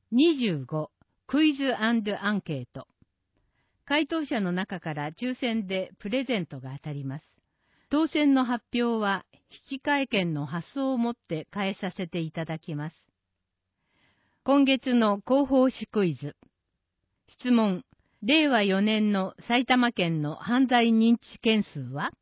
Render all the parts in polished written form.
25、クイズ&アンケート。回答者の中から抽選でプレゼントが当たります。当選の発表は引換券の発送をもって返させていただきます。今月の広報誌クイズ。質問。令和4年の埼玉県の犯罪認知件数は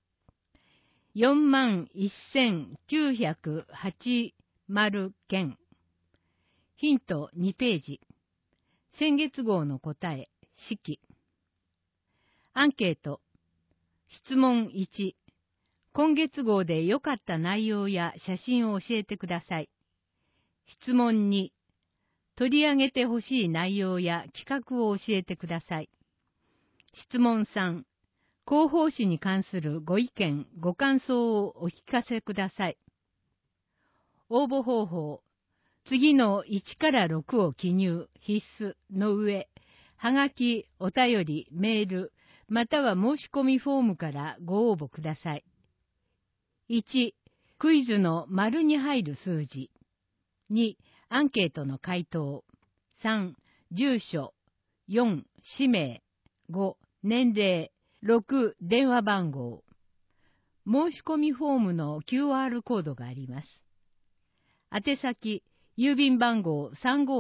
41,980 件。ヒント2ページ。先月号の答え、式。アンケート。質問1。今月号で良かった内容や写真を教えてください。質問2。取り上げてほしい内容や企画を教えてください。質問3。広報誌に関するご意見、ご感想をお聞かせください。応募方法。次の1から6を記入、必須の上、はがき、お便り、メール、または申し込みフォームからご応募ください。1、クイズの丸に入る数字。2、アンケートの回答。3、住所。4、氏名。5、年齢。6、電話番号。申し込みフォームの QR コードがあります。宛先、郵便番号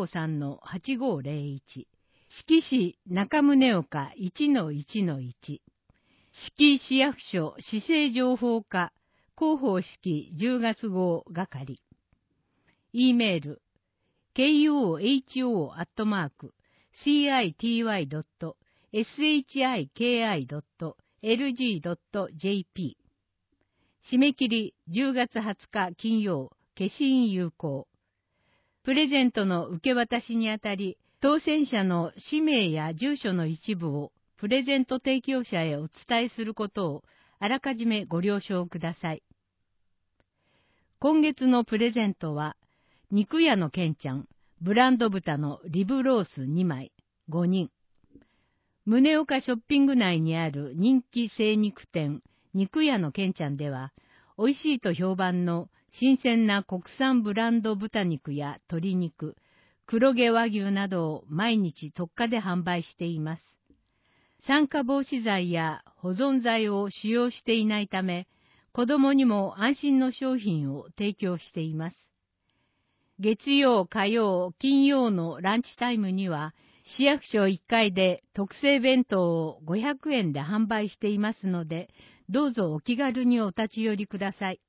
353-8501。志木市中宗岡 1-1-1。志木市役所市政情報課広報式10月号係。E メール、koho.citi.shiki.lg.jp。締め切り10月20日金曜、消印有効。プレゼントの受け渡しにあたり、当選者の氏名や住所の一部をプレゼント提供者へお伝えすることをあらかじめご了承ください。今月のプレゼントは、肉屋のけんちゃん、ブランド豚のリブロース2枚、5人。宗岡ショッピング内にある人気精肉店、肉屋のけんちゃんでは、美味しいと評判の新鮮な国産ブランド豚肉や鶏肉、黒毛和牛などを毎日特価で販売しています。酸化防止剤や保存剤を使用していないため、子供にも安心の商品を提供しています。月曜、火曜、金曜のランチタイムには、市役所1階で特製弁当を500円で販売していますので、どうぞお気軽にお立ち寄りください。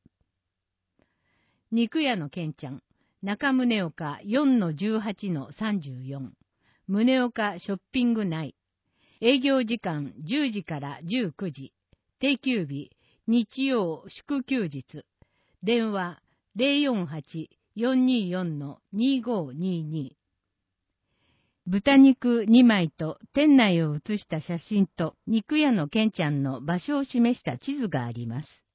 肉屋のけんちゃん、中宗岡 4-18-34、宗岡ショッピング内。営業時間10時から19時。定休日、日曜祝休日。電話048-424-2522。豚肉2枚と店内を写した写真と肉屋のけんちゃんの場所を示した地図があります。